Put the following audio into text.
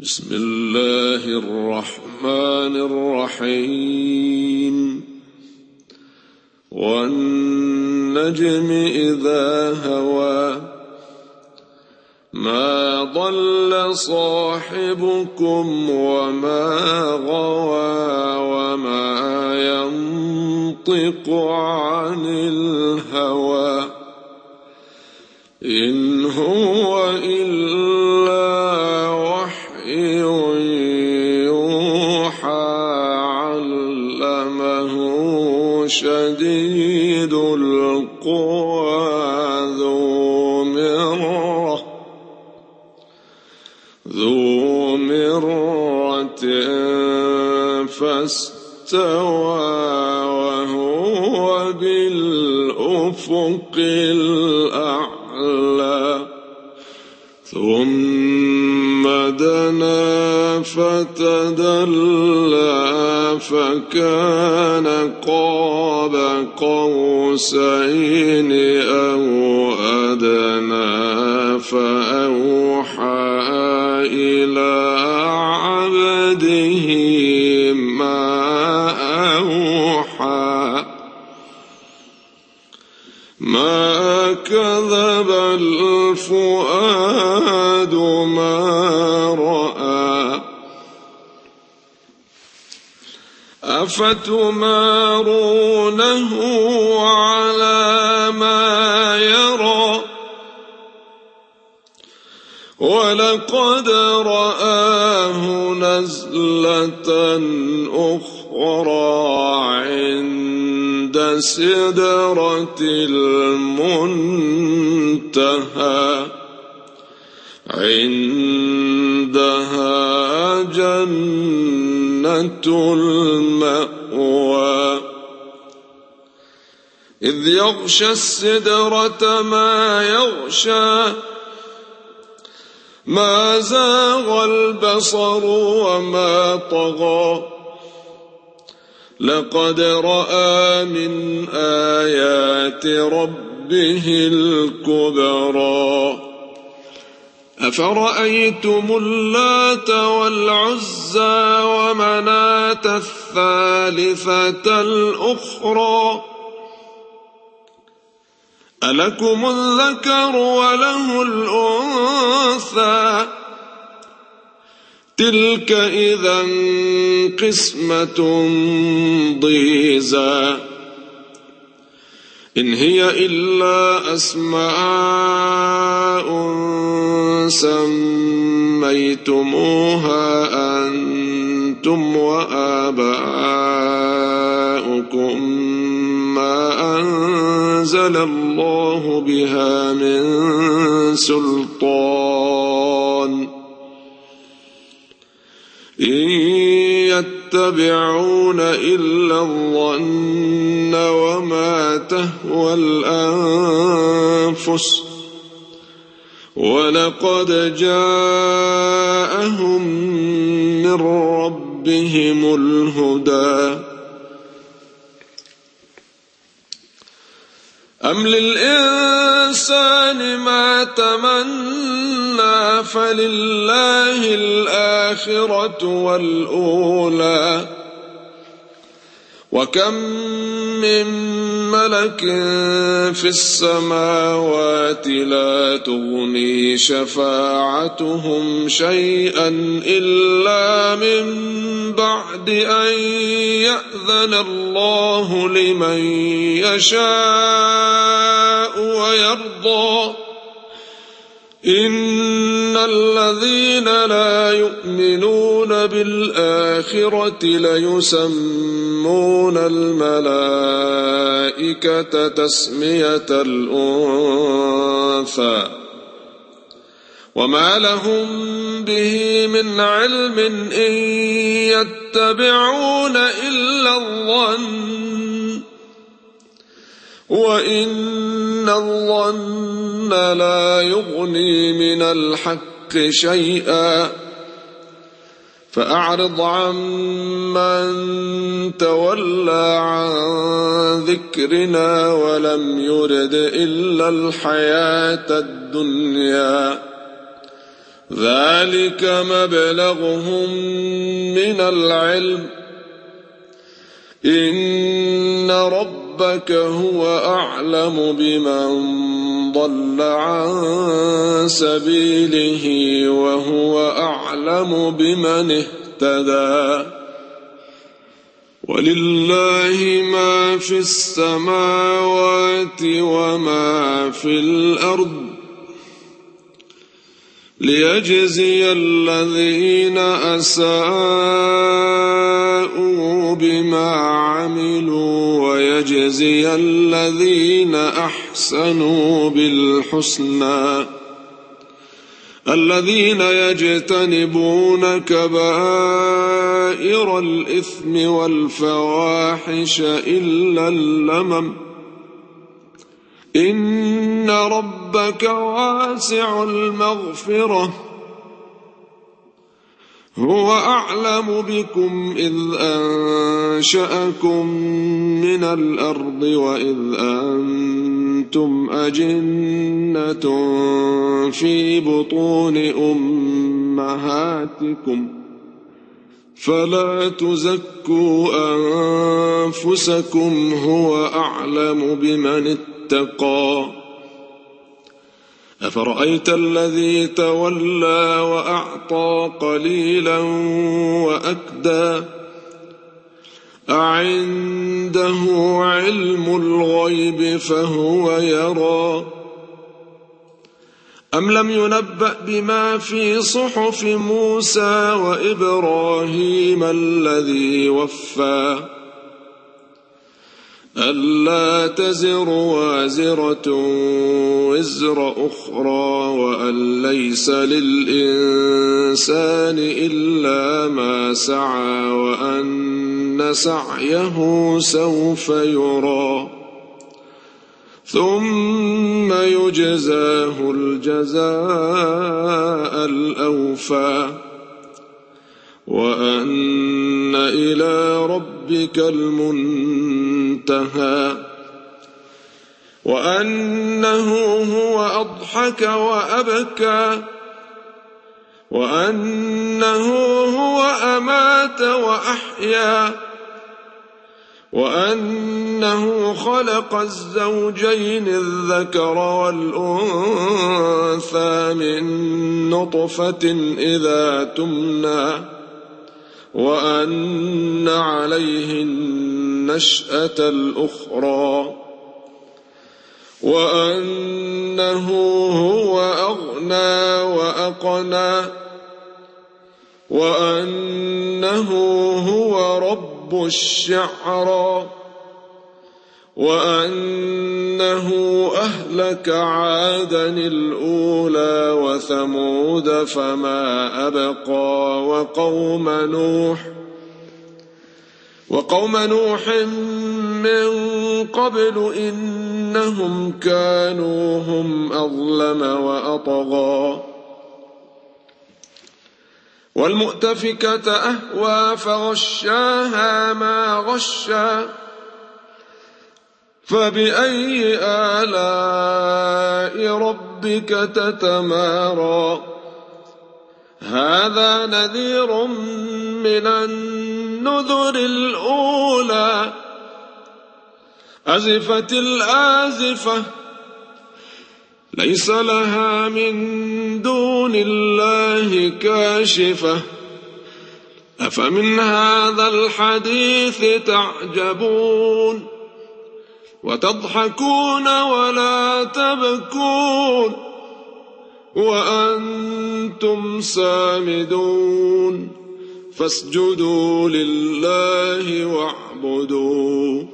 بسم الله الرحمن الرحيم والنجم إذا هوى ما ضل صاحبكم وما غوى وما ينطق عن الهوى إن هو إلا وحي يوحى علمه شديد القوى ذو مرة فاستوى وهو بالأفق الأعلى ثم دنا فتدلى فكان قاب قوسين أو أدنى فأوحى إلى عبده ما أوحى ما كذب الفؤاد ما رأى أفتمارونه على ما يرى ولقد رآه نزلة أخرى عند سدرة المنتهى عندها جنة المأوى إذ يغشى السدرة ما يغشى ما زاغ البصر وما طغى لقد رأى من آيات ربه الكبرى أفرأيتم اللات والعزى ومناة الثالثة الأخرى ألكم الذكر وله الأنثى تلك إذا قسمة ضيزى إن هي إلا أسماء سميتموها أنتم وآباؤكم ما أنزل الله بها من سلطان إن يتبعون إلا الظن وما تهوى الأنفس ولقد جاءهم من ربهم الهدى أم للإنسان ما تمنى فلله الآخرة والأولى وكم من ملك في السماوات لا تغني شفاعتهم شيئا إلا من بعد أن يأذن الله لمن يشاء ويرضى إن الذين لا يؤمنون بالآخرة ليسمون الملائكة تسمية الأنثى وما لهم به من علم إن يتبعون إلا الظن وإن الظن لا يغني من الحق شيئا فأعرض عمن تولى عن ذكرنا ولم يرد إلا الحياة الدنيا ذلك مبلغهم من العلم إن ربك هو أعلم بمن ضل عن سبيله وهو أعلم بمن اهتدى ولله ما في السماوات وما في الأرض ليجزي الذين أساءوا بما عملوا ويجزي الذين أحسنوا بالحسنى الذين يجتنبون كبائر الإثم والفواحش إلا اللمم إن ربك واسع المغفرة هو أعلم بكم إذ أنشأكم من الأرض وإذ أنتم أجنة في بطون أمهاتكم فلا تزكوا أنفسكم هو أعلم بمن اتقى أفرأيت الذي تولى وأعطى قليلا وأكدى أعنده علم الغيب فهو يرى أم لم ينبأ بما في صحف موسى وإبراهيم الذي وفى ألا تزر وازرة وزر أخرى وأن ليس للإنسان إلا ما سعى وأن سعيه سوف يرى ثم يجزاه الجزاء الأوفى وأن إلى ربك المنتهى وأنه هو أضحك وأبكى وأنه هو أمات وأحيا وأنه خلق الزوجين الذكر والأنثى من نطفة إذا تمنى وأن عليه النشأة الأخرى وأنه هو أغنى وأقنى وأنه هو رب الشعرى وأنه أهلك عادا الأولى وثمود فما أبقى وقوم نوح من قبل إنهم كانوا هم أظلم وأطغى والمؤتفكة أهوى فغشاها ما غشى فبأي آلاء ربك تتمارى هذا نذير من النذر الأولى أزفت الآزفة ليس لها من دون الله كاشفة أفمن هذا الحديث تعجبون وتضحكون ولا تبكون وأنتم سامدون فاسجدوا لله واعبدوا